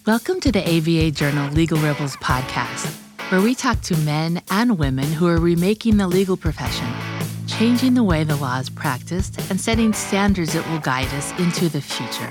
Welcome to the ABA Journal Legal Rebels podcast, where we talk to men and women who are remaking the legal profession, changing the way the law is practiced, and setting standards that will guide us into the future.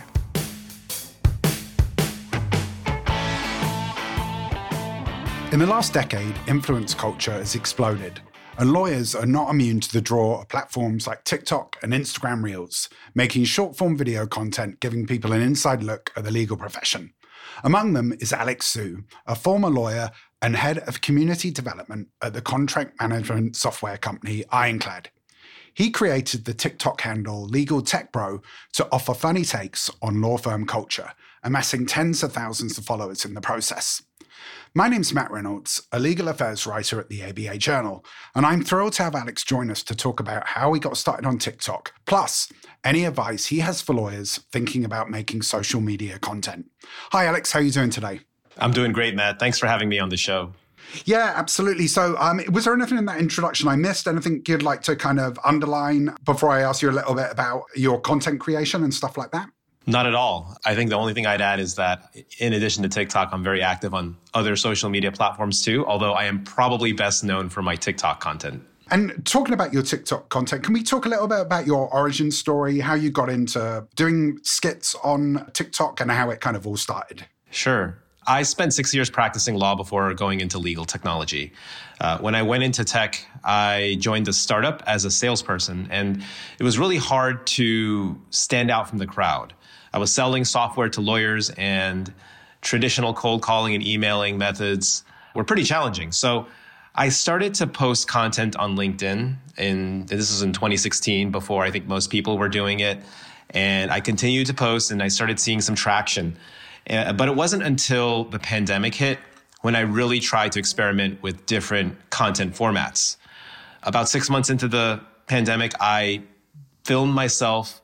In the last decade, influence culture has exploded, and lawyers are not immune to the draw of platforms like TikTok and Instagram Reels, making short-form video content giving people an inside look at the legal profession. Among them is Alex Su, a former lawyer and head of community development at the contract management software company Ironclad. He created the TikTok handle Legal Tech Bro to offer funny takes on law firm culture, amassing tens of thousands of followers in the process. My name's Matt Reynolds, a legal affairs writer at the ABA Journal, and I'm thrilled to have Alex join us to talk about how he got started on TikTok, plus any advice he has for lawyers thinking about making social media content. Hi, Alex. How are you doing today? I'm doing great, Matt. Thanks for having me on the show. Yeah, absolutely. So was there anything in that introduction I missed? Anything you'd like to kind of underline before I ask you a little bit about your content creation and stuff like that? Not at all. I think the only thing I'd add is that in addition to TikTok, I'm very active on other social media platforms too, although I am probably best known for my TikTok content. And talking about your TikTok content, can we talk a little bit about your origin story, how you got into doing skits on TikTok and how it kind of all started? Sure. I spent 6 years practicing law before going into legal technology. When I went into tech, I joined a startup as a salesperson, and it was really hard to stand out from the crowd. I was selling software to lawyers, and traditional cold calling and emailing methods were pretty challenging. So I started to post content on LinkedIn, and this was in 2016, before I think most people were doing it. And I continued to post, and I started seeing some traction. But it wasn't until the pandemic hit when I really tried to experiment with different content formats. About 6 months into the pandemic, I filmed myself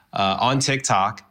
on TikTok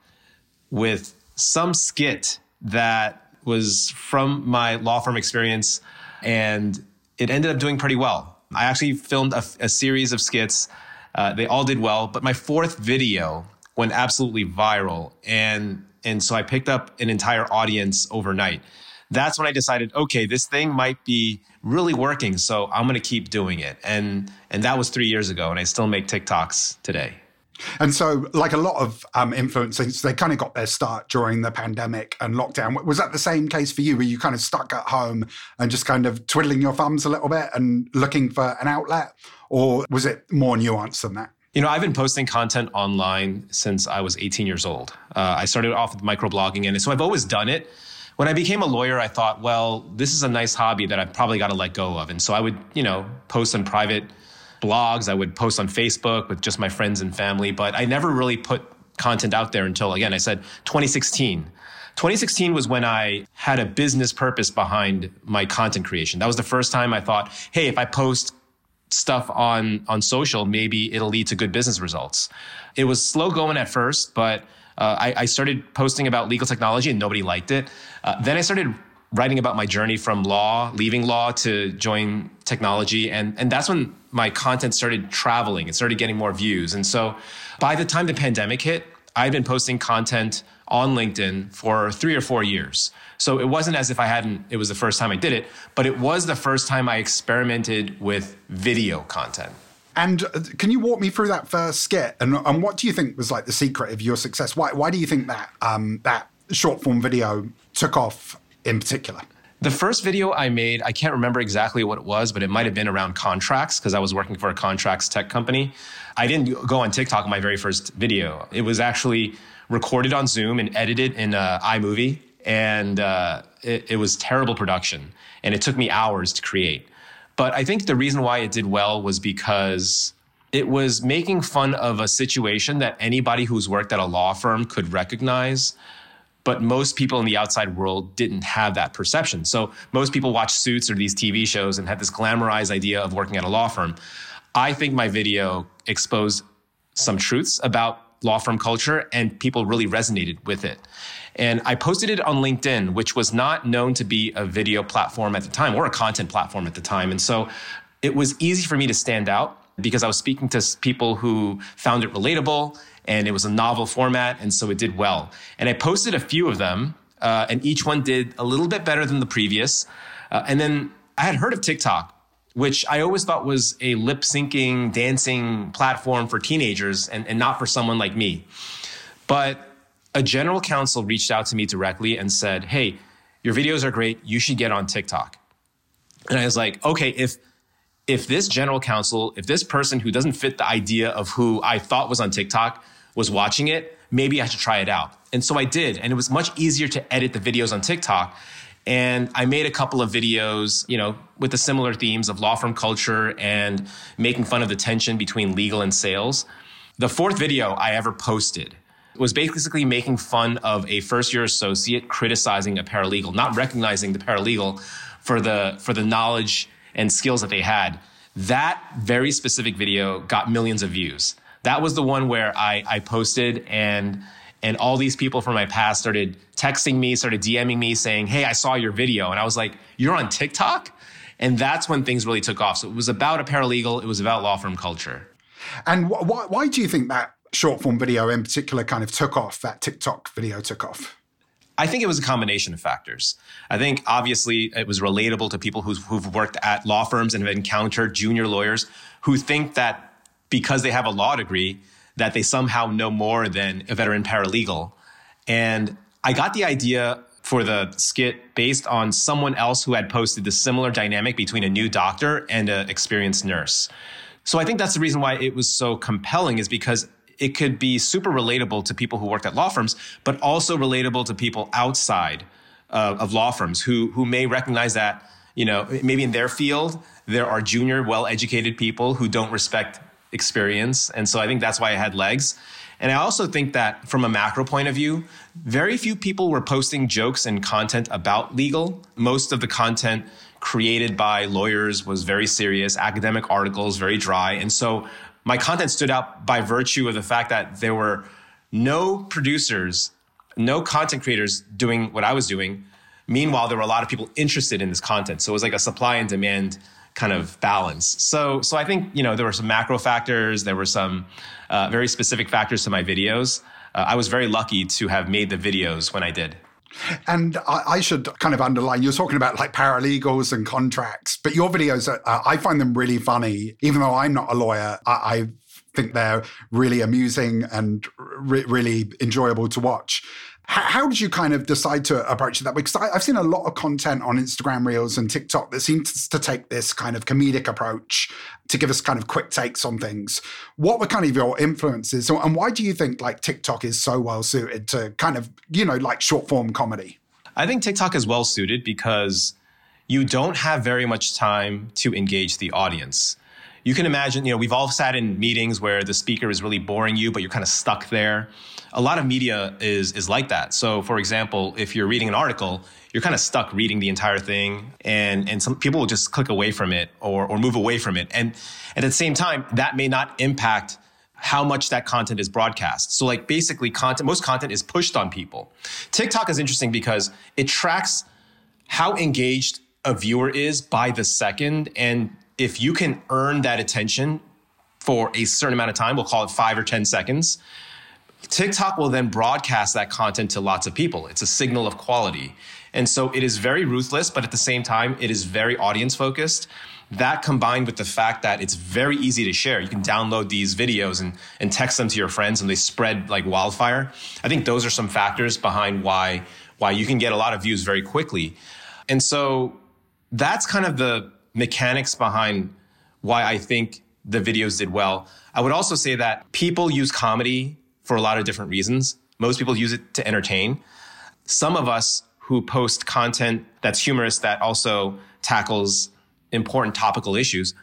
with some skit that was from my law firm experience, and it ended up doing pretty well. I actually filmed a series of skits. They all did well, but my fourth video went absolutely viral, and so I picked up an entire audience overnight. That's when I decided, okay, this thing might be really working, so I'm going to keep doing it. And that was 3 years ago, and I still make TikToks today. And so, like a lot of influencers, they kind of got their start during the pandemic and lockdown. Was that the same case for you? Were you kind of stuck at home and just kind of twiddling your thumbs a little bit and looking for an outlet? Or was it more nuanced than that? You know, I've been posting content online since I was 18 years old. I started off with microblogging, and so I've always done it. When I became a lawyer, I thought, well, this is a nice hobby that I've probably got to let go of. And so I would, post on private blogs. I would post on Facebook with just my friends and family, but I never really put content out there until, again, I said 2016. 2016 was when I had a business purpose behind my content creation. That was the first time I thought, hey, if I post stuff on social, maybe it'll lead to good business results. It was slow going at first, but I started posting about legal technology and nobody liked it. Then I started writing about my journey from leaving law to join technology. And that's when my content started traveling. It started getting more views. And so by the time the pandemic hit, I'd been posting content on LinkedIn for 3 or 4 years. So it wasn't as if it was the first time I did it, but it was the first time I experimented with video content. And can you walk me through that first skit? And what do you think was like the secret of your success? Why do you think that that short form video took off in particular? The first video I made, I can't remember exactly what it was, but it might have been around contracts because I was working for a contracts tech company. I didn't go on TikTok my very first video. It was actually recorded on Zoom and edited in iMovie. And it was terrible production. And it took me hours to create. But I think the reason why it did well was because it was making fun of a situation that anybody who's worked at a law firm could recognize. But most people in the outside world didn't have that perception. So most people watch Suits or these TV shows and have this glamorized idea of working at a law firm. I think my video exposed some truths about law firm culture, and people really resonated with it. And I posted it on LinkedIn, which was not known to be a video platform at the time or a content platform at the time. And so it was easy for me to stand out because I was speaking to people who found it relatable, and it was a novel format, and so it did well. And I posted a few of them and each one did a little bit better than the previous. And then I had heard of TikTok, which I always thought was a lip syncing, dancing platform for teenagers and not for someone like me. But a general counsel reached out to me directly and said, hey, your videos are great. You should get on TikTok. And I was like, okay, if this general counsel, if this person who doesn't fit the idea of who I thought was on TikTok was watching it, maybe I should try it out. And so I did. And it was much easier to edit the videos on TikTok. And I made a couple of videos, with the similar themes of law firm culture and making fun of the tension between legal and sales. The fourth video I ever posted was basically making fun of a first-year associate criticizing a paralegal, not recognizing the paralegal for the knowledge and skills that they had. That very specific video got millions of views. That was the one where I posted and all these people from my past started texting me, started DMing me saying, hey, I saw your video. And I was like, you're on TikTok? And that's when things really took off. So it was about a paralegal. It was about law firm culture. And why do you think that short form video in particular kind of took off, that TikTok video took off? I think it was a combination of factors. I think obviously it was relatable to people who've worked at law firms and have encountered junior lawyers who think that because they have a law degree, that they somehow know more than a veteran paralegal. And I got the idea for the skit based on someone else who had posted the similar dynamic between a new doctor and an experienced nurse. So I think that's the reason why it was so compelling, is because it could be super relatable to people who worked at law firms, but also relatable to people outside of law firms who may recognize that, maybe in their field, there are junior, well-educated people who don't respect experience. And so I think that's why it had legs. And I also think that from a macro point of view, very few people were posting jokes and content about legal. Most of the content created by lawyers was very serious, academic articles, very dry. And so my content stood out by virtue of the fact that there were no producers, no content creators doing what I was doing. Meanwhile, there were a lot of people interested in this content. So it was like a supply and demand kind of balance. So I think, there were some macro factors. There were some very specific factors to my videos. I was very lucky to have made the videos when I did. And I should kind of underline, you're talking about like paralegals and contracts, but your videos, I find them really funny. Even though I'm not a lawyer, I think they're really amusing and really enjoyable to watch. How did you kind of decide to approach that? Because I've seen a lot of content on Instagram Reels and TikTok that seems to take this kind of comedic approach to give us kind of quick takes on things. What were kind of your influences? And why do you think like TikTok is so well suited to kind of, like short form comedy? I think TikTok is well suited because you don't have very much time to engage the audience. You can imagine, we've all sat in meetings where the speaker is really boring you, but you're kind of stuck there. A lot of media is like that. So, for example, if you're reading an article, you're kind of stuck reading the entire thing, and some people will just click away from it or move away from it. And at the same time, that may not impact how much that content is broadcast. So, like basically, most content is pushed on people. TikTok is interesting because it tracks how engaged a viewer is by the second, and if you can earn that attention for a certain amount of time, we'll call it 5 or 10 seconds, TikTok will then broadcast that content to lots of people. It's a signal of quality. And so it is very ruthless, but at the same time, it is very audience focused. That combined with the fact that it's very easy to share. You can download these videos and text them to your friends and they spread like wildfire. I think those are some factors behind why you can get a lot of views very quickly. And so that's kind of the mechanics behind why I think the videos did well. I would also say that people use comedy for a lot of different reasons. Most people use it to entertain. Some of us who post content that's humorous, that also tackles important topical issues,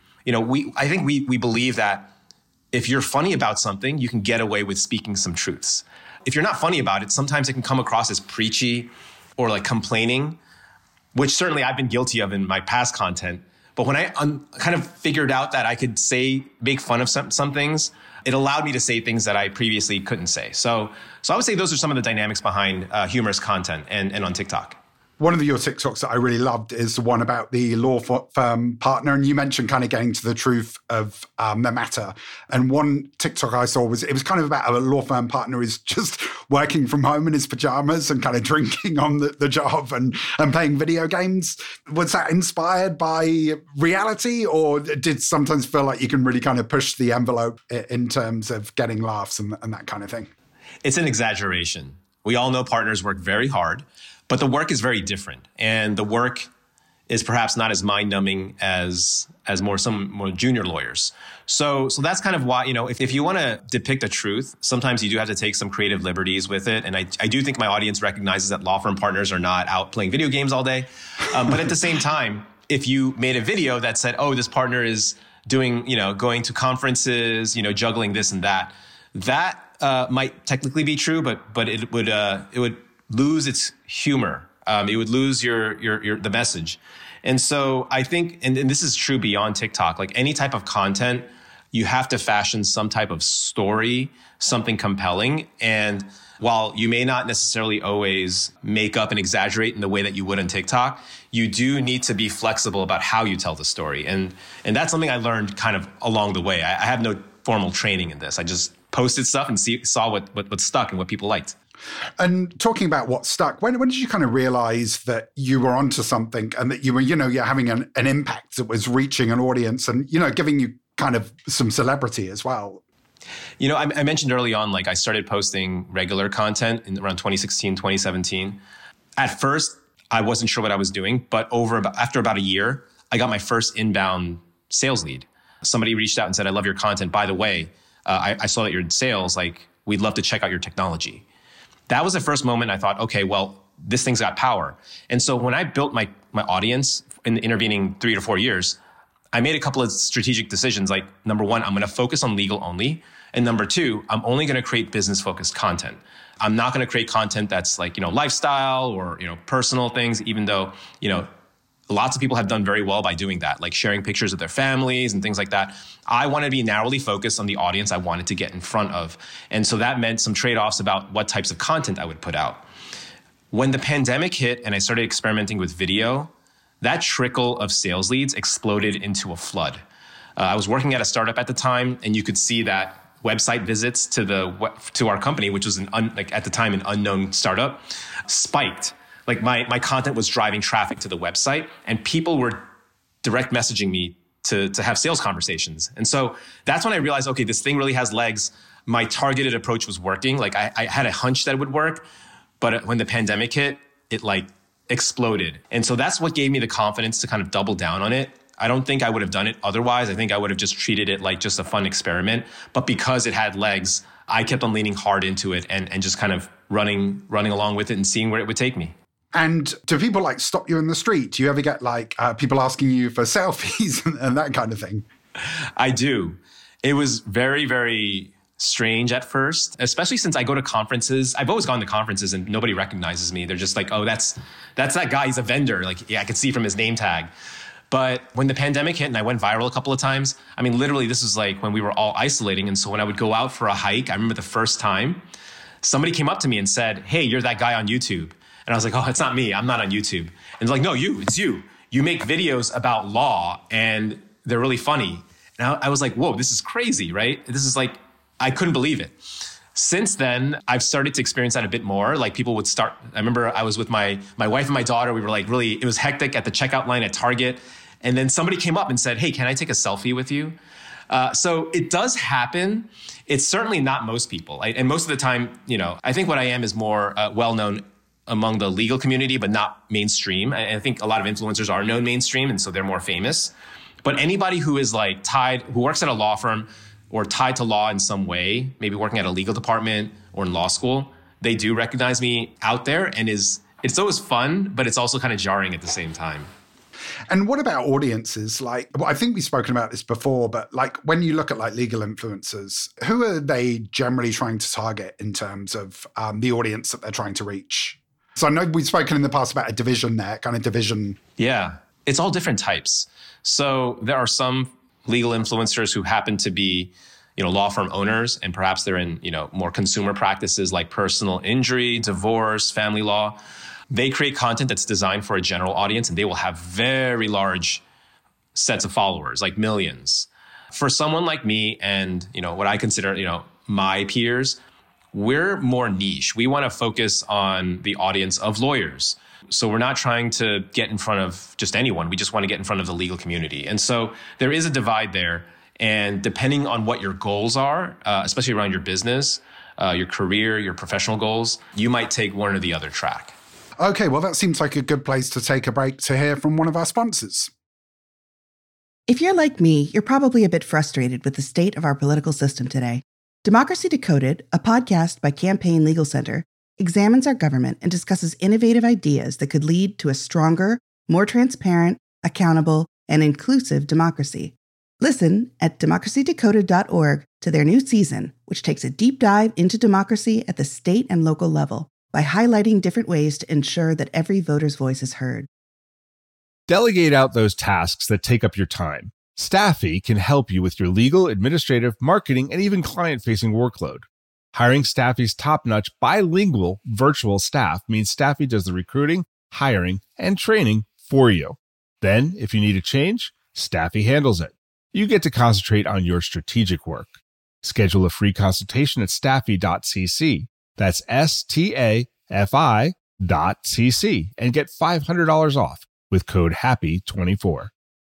I think we believe that if you're funny about something, you can get away with speaking some truths. If you're not funny about it, sometimes it can come across as preachy or like complaining, which certainly I've been guilty of in my past content. But when I kind of figured out that I could make fun of some things, it allowed me to say things that I previously couldn't say. So I would say those are some of the dynamics behind humorous content and on TikTok. One of your TikToks that I really loved is the one about the law firm partner. And you mentioned kind of getting to the truth of the matter. And one TikTok I saw it was kind of about a law firm partner who's just working from home in his pajamas and kind of drinking on the job and playing video games. Was that inspired by reality, or did it sometimes feel like you can really kind of push the envelope in terms of getting laughs and that kind of thing? It's an exaggeration. We all know partners work very hard, but the work is very different. And the work is perhaps not as mind-numbing as some more junior lawyers. So that's kind of why, if you want to depict a truth, sometimes you do have to take some creative liberties with it. And I do think my audience recognizes that law firm partners are not out playing video games all day. But at the same time, if you made a video that said, oh, this partner is doing, going to conferences, juggling this and that, that might technically be true, but it would lose its humor. It would lose the message. And so I think, and this is true beyond TikTok, like any type of content, you have to fashion some type of story, something compelling. And while you may not necessarily always make up and exaggerate in the way that you would on TikTok, you do need to be flexible about how you tell the story. And that's something I learned kind of along the way. I have no formal training in this. I just posted stuff and saw what stuck and what people liked. And talking about what stuck, when did you kind of realize that you were onto something and that you were, you're having an impact that was reaching an audience and, giving you kind of some celebrity as well? I mentioned early on, like I started posting regular content in around 2016, 2017. At first, I wasn't sure what I was doing, but after about a year, I got my first inbound sales lead. Somebody reached out and said, I love your content. By the way, I saw that you're in sales. Like, we'd love to check out your technology. That was the first moment I thought, okay, well, this thing's got power. And so when I built my audience in the intervening 3 to 4 years, I made a couple of strategic decisions. Like, number one, I'm going to focus on legal only. And number two, I'm only going to create business-focused content. I'm not going to create content that's like, lifestyle or, personal things, even though, lots of people have done very well by doing that, like sharing pictures of their families and things like that. I wanted to be narrowly focused on the audience I wanted to get in front of. And so that meant some trade-offs about what types of content I would put out. When the pandemic hit and I started experimenting with video, that trickle of sales leads exploded into a flood. I was working at a startup at the time, and you could see that website visits to our company, which was at the time an unknown startup, spiked. Like my content was driving traffic to the website, and people were direct messaging me to have sales conversations. And so that's when I realized, okay, this thing really has legs. My targeted approach was working. Like I had a hunch that it would work, but when the pandemic hit, it like exploded. And so that's what gave me the confidence to kind of double down on it. I don't think I would have done it otherwise. I think I would have just treated it like just a fun experiment. But because it had legs, I kept on leaning hard into it and just kind of running along with it and seeing where it would take me. And do people like stop you in the street? Do you ever get like people asking you for selfies and that kind of thing? I do. It was very, very strange at first, especially since I go to conferences. I've always gone to conferences and nobody recognizes me. They're just like, oh, that's that guy. He's a vendor. Like, yeah, I could see from his name tag. But when the pandemic hit and I went viral a couple of times, I mean, literally this was like when we were all isolating. And so when I would go out for a hike, I remember the first time somebody came up to me and said, hey, you're that guy on YouTube. And I was like, oh, it's not me. I'm not on YouTube. And they're like, no, it's you. You make videos about law and they're really funny. And I was like, whoa, this is crazy, right? This is like, I couldn't believe it. Since then, I've started to experience that a bit more. Like people would start, I remember I was with my wife and my daughter. We were like really, it was hectic at the checkout line at Target. And then somebody came up and said, hey, can I take a selfie with you? So it does happen. It's certainly not most people. And most of the time, I think what I am is more well-known among the legal community, but not mainstream. I think a lot of influencers are known mainstream, and so they're more famous. But anybody who is like who works at a law firm or tied to law in some way, maybe working at a legal department or in law school, they do recognize me out there, and it's always fun, but it's also kind of jarring at the same time. And what about audiences? Like, well, I think we've spoken about this before, but like when you look at like legal influencers, who are they generally trying to target in terms of the audience that they're trying to reach? So I know we've spoken in the past about a division there, kind of division. Yeah, it's all different types. So there are some legal influencers who happen to be, law firm owners, and perhaps they're in, more consumer practices like personal injury, divorce, family law. They create content that's designed for a general audience, and they will have very large sets of followers, like millions. For someone like me and, what I consider, my peers, we're more niche. We want to focus on the audience of lawyers. So we're not trying to get in front of just anyone. We just want to get in front of the legal community. And so there is a divide there. And depending on what your goals are, especially around your business, your career, your professional goals, you might take one or the other track. Okay, well, that seems like a good place to take a break to hear from one of our sponsors. If you're like me, you're probably a bit frustrated with the state of our political system today. Democracy Decoded, a podcast by Campaign Legal Center, examines our government and discusses innovative ideas that could lead to a stronger, more transparent, accountable, and inclusive democracy. Listen at democracydecoded.org to their new season, which takes a deep dive into democracy at the state and local level by highlighting different ways to ensure that every voter's voice is heard. Delegate out those tasks that take up your time. Staffy can help you with your legal, administrative, marketing, and even client-facing workload. Hiring Staffy's top-notch bilingual virtual staff means Staffy does the recruiting, hiring, and training for you. Then, if you need a change, Staffy handles it. You get to concentrate on your strategic work. Schedule a free consultation at staffy.cc. That's staffy.cc and get $500 off with code HAPPY24.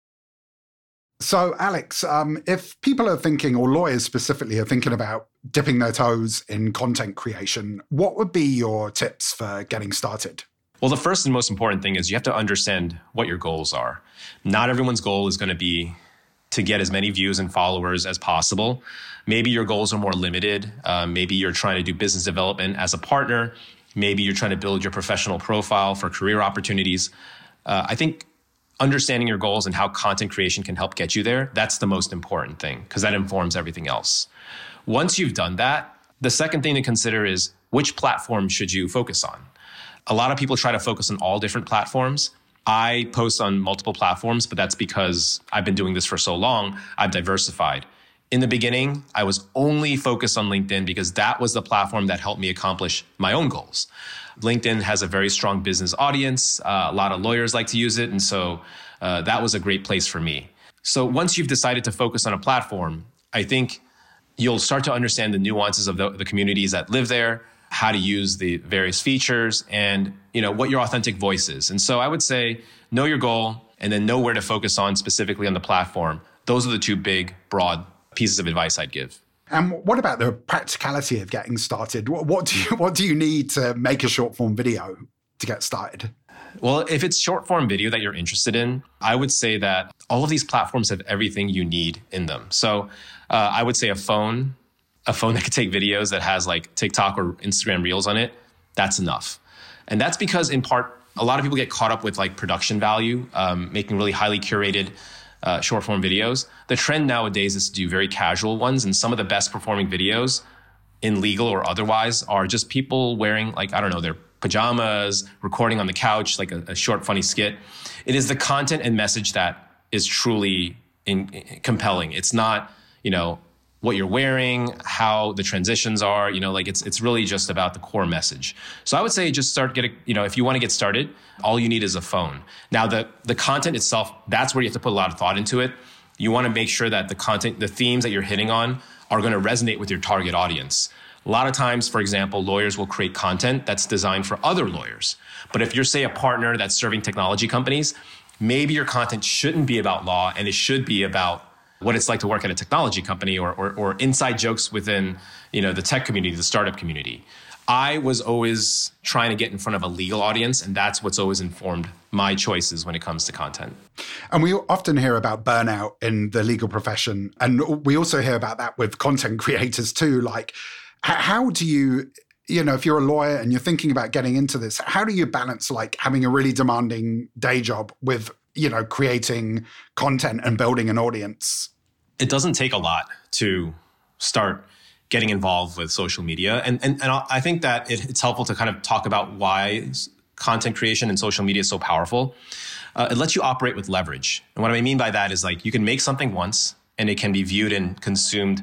So, Alex, if people are thinking, or lawyers specifically are thinking about dipping their toes in content creation, what would be your tips for getting started? Well, the first and most important thing is you have to understand what your goals are. Not everyone's goal is going to be to get as many views and followers as possible. Maybe your goals are more limited. Maybe you're trying to do business development as a partner. Maybe you're trying to build your professional profile for career opportunities. I think understanding your goals and how content creation can help get you there, that's the most important thing because that informs everything else. Once you've done that, the second thing to consider is which platform should you focus on? A lot of people try to focus on all different platforms. I post on multiple platforms, but that's because I've been doing this for so long, I've diversified. In the beginning, I was only focused on LinkedIn because that was the platform that helped me accomplish my own goals. LinkedIn has a very strong business audience. A lot of lawyers like to use it. And so that was a great place for me. So once you've decided to focus on a platform, I think you'll start to understand the nuances of the communities that live there, how to use the various features, and what your authentic voice is. And so I would say know your goal and then know where to focus on specifically on the platform. Those are the two big, broad pieces of advice I'd give. And what about the practicality of getting started? What do you need to make a short form video to get started? Well, if it's short form video that you're interested in, I would say that all of these platforms have everything you need in them. So I would say a phone that could take videos that has like TikTok or Instagram Reels on it, that's enough. And that's because in part, a lot of people get caught up with like production value, making really highly curated short form videos. The trend nowadays is to do very casual ones. And some of the best performing videos in legal or otherwise are just people wearing their pajamas, recording on the couch, like a short, funny skit. It is the content and message that is truly compelling. It's not, what you're wearing, how the transitions are, it's really just about the core message. So I would say just if you want to get started, all you need is a phone. Now the content itself, that's where you have to put a lot of thought into it. You want to make sure that the content, the themes that you're hitting on are going to resonate with your target audience. A lot of times, for example, lawyers will create content that's designed for other lawyers. But if you're, say, a partner that's serving technology companies, maybe your content shouldn't be about law and it should be about what it's like to work at a technology company or inside jokes within, the tech community, the startup community. I was always trying to get in front of a legal audience, and that's what's always informed my choices when it comes to content. And we often hear about burnout in the legal profession. And we also hear about that with content creators too. Like, how do you, if you're a lawyer and you're thinking about getting into this, how do you balance like having a really demanding day job with creating content and building an audience? It doesn't take a lot to start getting involved with social media. And I think that it's helpful to kind of talk about why content creation and social media is so powerful. It lets you operate with leverage. And what I mean by that is like you can make something once and it can be viewed and consumed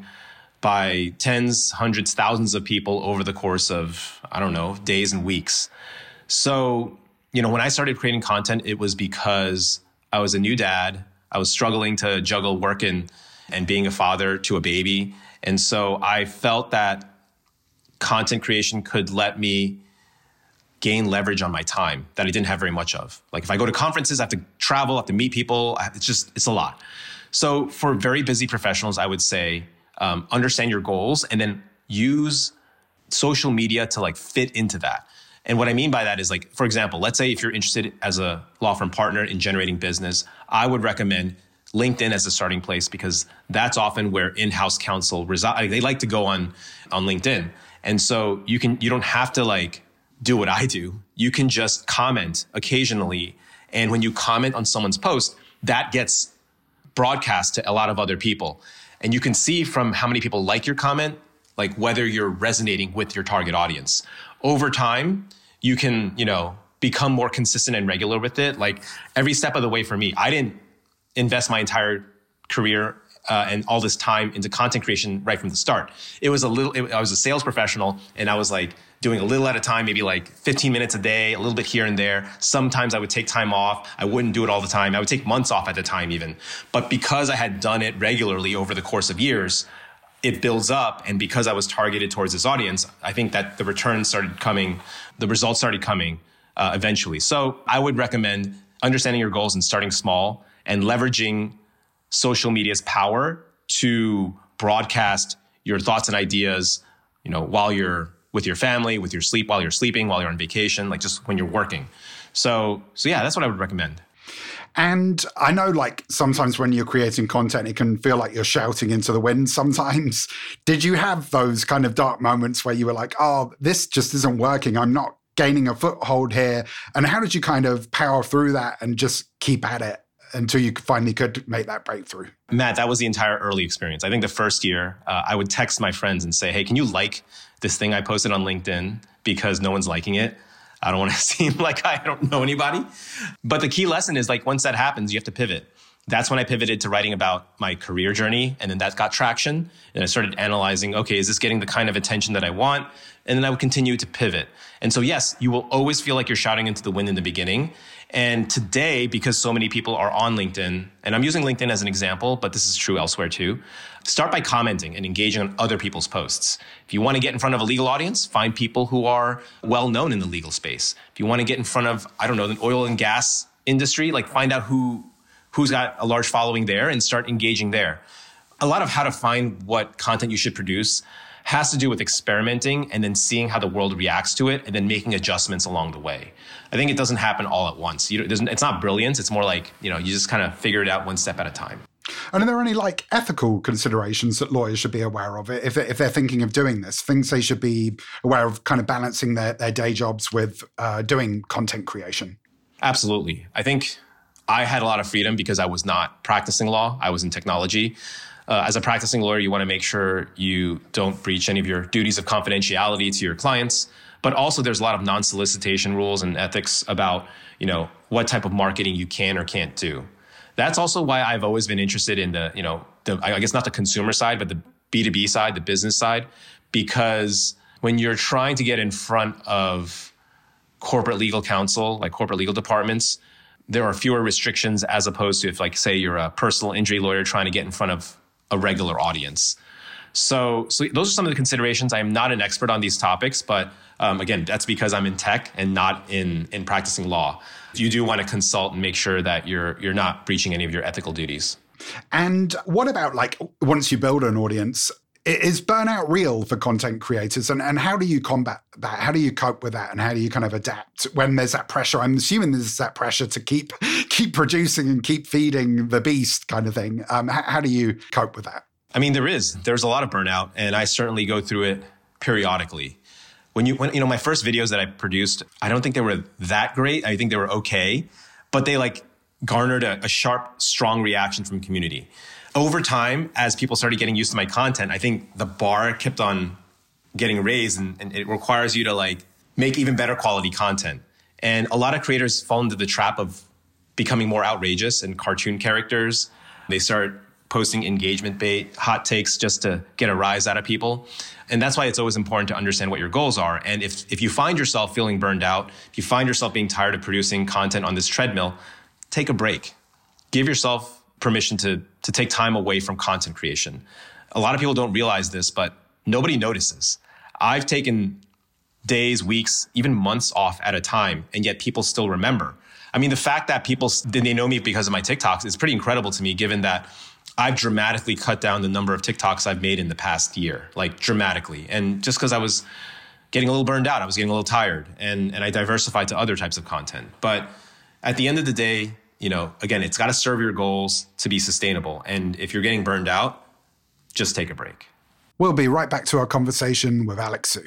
by tens, hundreds, thousands of people over the course of, days and weeks. So when I started creating content, it was because I was a new dad. I was struggling to juggle work and being a father to a baby. And so I felt that content creation could let me gain leverage on my time that I didn't have very much of. Like if I go to conferences, I have to travel, I have to meet people. It's a lot. So for very busy professionals, I would say, understand your goals and then use social media to like fit into that. And what I mean by that is like, for example, let's say if you're interested as a law firm partner in generating business, I would recommend LinkedIn as a starting place because that's often where in-house counsel reside. They like to go on LinkedIn. And so you don't have to like do what I do. You can just comment occasionally. And when you comment on someone's post, that gets broadcast to a lot of other people. And you can see from how many people like your comment, like whether you're resonating with your target audience. Over time, you can, become more consistent and regular with it. Like every step of the way for me, I didn't invest my entire career and all this time into content creation right from the start. I was a sales professional and I was like doing a little at a time, maybe like 15 minutes a day, a little bit here and there. Sometimes I would take time off. I wouldn't do it all the time. I would take months off at the time even. But because I had done it regularly over the course of years, it builds up. And because I was targeted towards this audience, I think that the results started coming eventually. So I would recommend understanding your goals and starting small and leveraging social media's power to broadcast your thoughts and ideas, while you're with your family, with your sleep, while you're sleeping, while you're on vacation, like just when you're working. So yeah, that's what I would recommend. And I know like sometimes when you're creating content, it can feel like you're shouting into the wind sometimes. Did you have those kind of dark moments where you were like, oh, this just isn't working. I'm not gaining a foothold here. And how did you kind of power through that and just keep at it until you finally could make that breakthrough? Matt, that was the entire early experience. I think the first year, I would text my friends and say, hey, can you like this thing I posted on LinkedIn because no one's liking it? I don't want to seem like I don't know anybody. But the key lesson is like, once that happens, you have to pivot. That's when I pivoted to writing about my career journey. And then that got traction. And I started analyzing, okay, is this getting the kind of attention that I want? And then I would continue to pivot. And so, yes, you will always feel like you're shouting into the wind in the beginning. And today, because so many people are on LinkedIn, and I'm using LinkedIn as an example, but this is true elsewhere too, start by commenting and engaging on other people's posts. If you want to get in front of a legal audience, find people who are well known in the legal space. If you want to get in front of, the oil and gas industry, like find out who's got a large following there and start engaging there. A lot of how to find what content you should produce has to do with experimenting and then seeing how the world reacts to it and then making adjustments along the way. I think it doesn't happen all at once. It's not brilliance. It's more like, you just kind of figure it out one step at a time. And are there any like ethical considerations that lawyers should be aware of if they're thinking of doing this? Things they should be aware of kind of balancing their day jobs with doing content creation? Absolutely. I think I had a lot of freedom because I was not practicing law. I was in technology. As a practicing lawyer, you want to make sure you don't breach any of your duties of confidentiality to your clients. But also there's a lot of non-solicitation rules and ethics about, what type of marketing you can or can't do. That's also why I've always been interested in I guess not the consumer side, but the B2B side, the business side, because when you're trying to get in front of corporate legal counsel, like corporate legal departments, there are fewer restrictions as opposed to if, like, say you're a personal injury lawyer trying to get in front of a regular audience. So those are some of the considerations. I am not an expert on these topics, but again, that's because I'm in tech and not in practicing law. You do want to consult and make sure that you're not breaching any of your ethical duties. And what about like once you build an audience, is burnout real for content creators? And how do you combat that? How do you cope with that? And how do you kind of adapt when there's that pressure? I'm assuming there's that pressure to keep producing and keep feeding the beast kind of thing. How do you cope with that? I mean, there's a lot of burnout, and I certainly go through it periodically. When my first videos that I produced, I don't think they were that great. I think they were okay, but they like garnered a sharp, strong reaction from community. Over time, as people started getting used to my content, I think the bar kept on getting raised, and it requires you to like make even better quality content. And a lot of creators fall into the trap of becoming more outrageous and cartoon characters. They start posting engagement bait, hot takes just to get a rise out of people. And that's why it's always important to understand what your goals are. And if you find yourself feeling burned out, if you find yourself being tired of producing content on this treadmill, take a break. Give yourself permission to take time away from content creation. A lot of people don't realize this, but nobody notices. I've taken days, weeks, even months off at a time, and yet people still remember. I mean, the fact that they know me because of my TikToks is pretty incredible to me, given that I've dramatically cut down the number of TikToks I've made in the past year, like dramatically. And just because I was getting a little burned out, I was getting a little tired, and I diversified to other types of content. But at the end of the day, again, it's got to serve your goals to be sustainable. And if you're getting burned out, just take a break. We'll be right back to our conversation with Alex Su.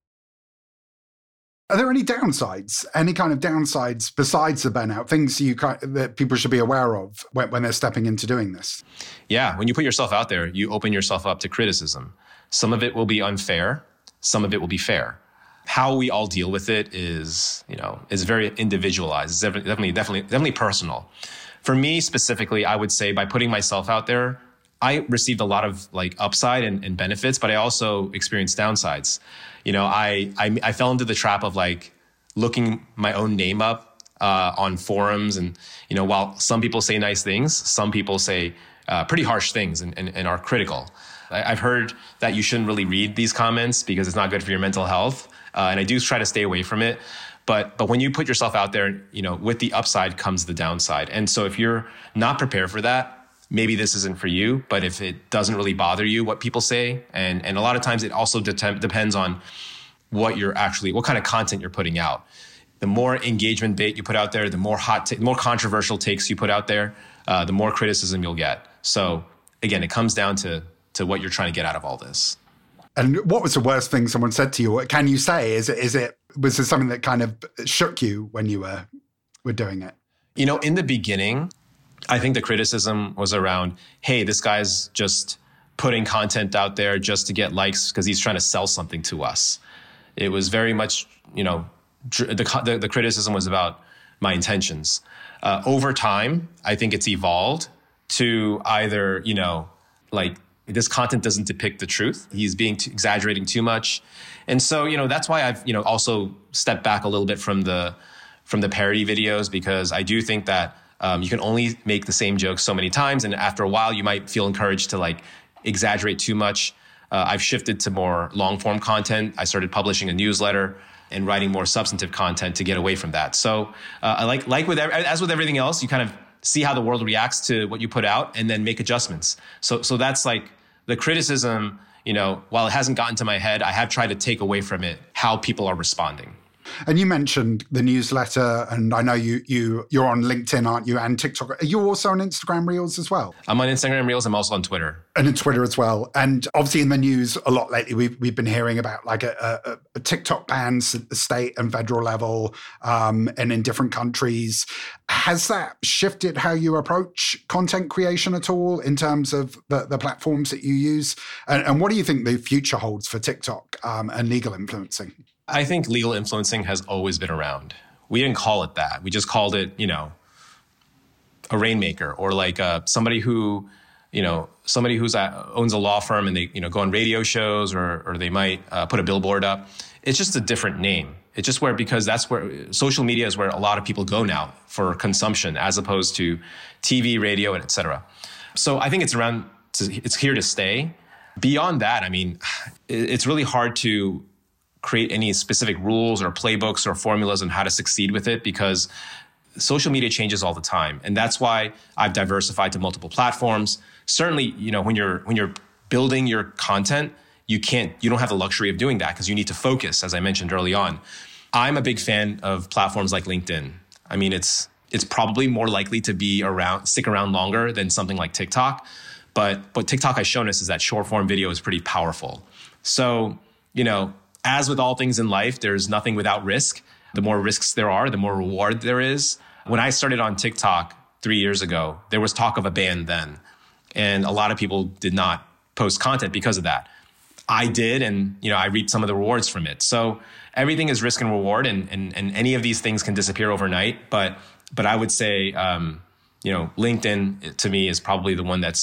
Are there any downsides? Any kind of downsides besides the burnout? Things that people should be aware of when they're stepping into doing this? Yeah, when you put yourself out there, you open yourself up to criticism. Some of it will be unfair. Some of it will be fair. How we all deal with it is very individualized. It's definitely personal. For me specifically, I would say by putting myself out there, I received a lot of upside and benefits, but I also experienced downsides. I fell into the trap of looking my own name up on forums, and while some people say nice things, some people say pretty harsh things and are critical. I've heard that you shouldn't really read these comments because it's not good for your mental health, and I do try to stay away from it. But when you put yourself out there, with the upside comes the downside, and so if you're not prepared for that, maybe this isn't for you. But if it doesn't really bother you what people say, and a lot of times it also depends on what kind of content you're putting out. The more engagement bait you put out there, the more more controversial takes you put out there, the more criticism you'll get. So again, it comes down to what you're trying to get out of all this. And what was the worst thing someone said to you? What can you say? Was there something that kind of shook you when you were doing it? In the beginning, I think the criticism was around, hey, this guy's just putting content out there just to get likes because he's trying to sell something to us. It was very much, the criticism was about my intentions. Over time, I think it's evolved to either, this content doesn't depict the truth. He's exaggerating too much. And so, that's why I've, also stepped back a little bit from the parody videos, because I do think that you can only make the same jokes so many times. And after a while, you might feel encouraged to exaggerate too much. I've shifted to more long form content. I started publishing a newsletter and writing more substantive content to get away from that. So as with everything else, you kind of see how the world reacts to what you put out and then make adjustments. So that's the criticism, while it hasn't gotten to my head, I have tried to take away from it how people are responding. And you mentioned the newsletter, and I know you're on LinkedIn, aren't you? And TikTok. Are you also on Instagram Reels as well? I'm on Instagram Reels. I'm also on Twitter. And on Twitter as well. And obviously in the news a lot lately, we've been hearing about a TikTok bans at the state and federal level, and in different countries. Has that shifted how you approach content creation at all in terms of the platforms that you use? And what do you think the future holds for TikTok and legal influencing? I think legal influencing has always been around. We didn't call it that. We just called it, a rainmaker, or somebody who, owns a law firm and they, go on radio shows, or they might put a billboard up. It's just a different name. It's just because that's where social media is, where a lot of people go now for consumption, as opposed to TV, radio, and et cetera. So I think it's here to stay. Beyond that, I mean, it's really hard to create any specific rules or playbooks or formulas on how to succeed with it, because social media changes all the time. And that's why I've diversified to multiple platforms. Certainly, when you're building your content, you don't have the luxury of doing that because you need to focus, as I mentioned early on. I'm a big fan of platforms like LinkedIn. I mean, it's probably more likely to stick around longer than something like TikTok. But what TikTok has shown us is that short form video is pretty powerful. So, as with all things in life, there's nothing without risk. The more risks there are, the more reward there is. When I started on TikTok 3 years ago, there was talk of a ban then. And a lot of people did not post content because of that. I did, and I reaped some of the rewards from it. So everything is risk and reward, and any of these things can disappear overnight. But I would say, LinkedIn to me is probably the one that's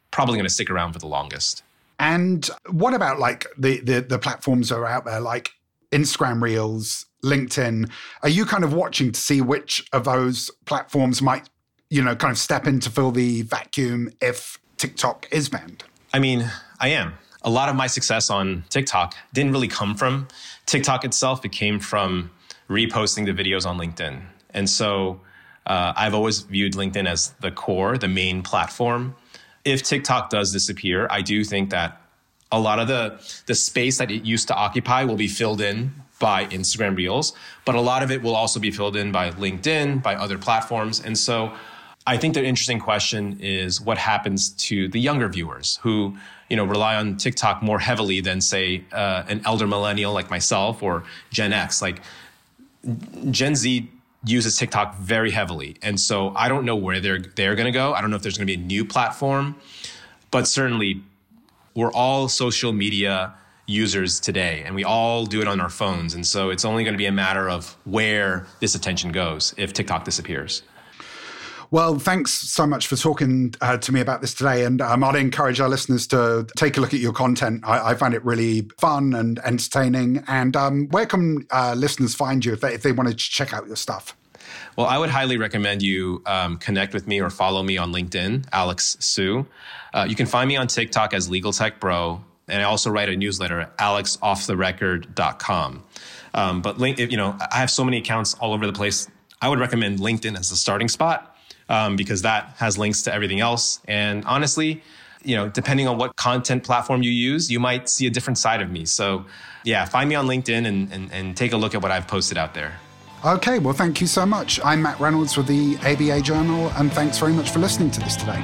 probably going to stick around for the longest. And what about like the platforms that are out there, like Instagram Reels, LinkedIn? Are you kind of watching to see which of those platforms might, kind of step in to fill the vacuum if TikTok is banned? I mean, I am. A lot of my success on TikTok didn't really come from TikTok itself. It came from reposting the videos on LinkedIn. And so I've always viewed LinkedIn as the core, the main platform. If TikTok does disappear, I do think that a lot of the space that it used to occupy will be filled in by Instagram Reels, but a lot of it will also be filled in by LinkedIn, by other platforms. And so I think the interesting question is what happens to the younger viewers who, rely on TikTok more heavily than, say, an elder millennial like myself or Gen X. Like Gen Z uses TikTok very heavily. And so I don't know where they're going to go. I don't know if there's going to be a new platform, but certainly we're all social media users today and we all do it on our phones. And so it's only going to be a matter of where this attention goes if TikTok disappears. Well, thanks so much for talking to me about this today. And I'd encourage our listeners to take a look at your content. I find it really fun and entertaining. And where can listeners find you if they wanted to check out your stuff? Well, I would highly recommend you connect with me or follow me on LinkedIn, Alex Su. You can find me on TikTok as Legal Tech Bro. And I also write a newsletter at alexofftherecord.com. But I have so many accounts all over the place. I would recommend LinkedIn as the starting spot. Because that has links to everything else. And honestly, depending on what content platform you use, you might see a different side of me. So yeah, find me on LinkedIn and take a look at what I've posted out there. Okay, well, thank you so much. I'm Matt Reynolds with the ABA Journal, and thanks very much for listening to this today.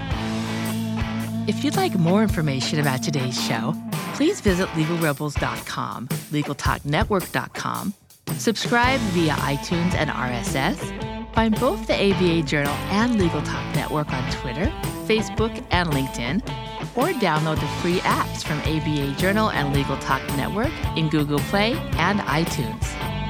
If you'd like more information about today's show, please visit LegalRebels.com, LegalTalkNetwork.com, subscribe via iTunes and RSS, find both the ABA Journal and Legal Talk Network on Twitter, Facebook, and LinkedIn, or download the free apps from ABA Journal and Legal Talk Network in Google Play and iTunes.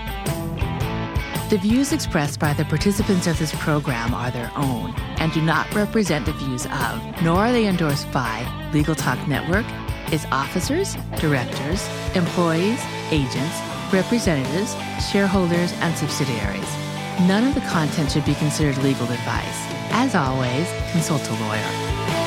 The views expressed by the participants of this program are their own and do not represent the views of, nor are they endorsed by, Legal Talk Network, its officers, directors, employees, agents, representatives, shareholders, and subsidiaries. None of the content should be considered legal advice. As always, consult a lawyer.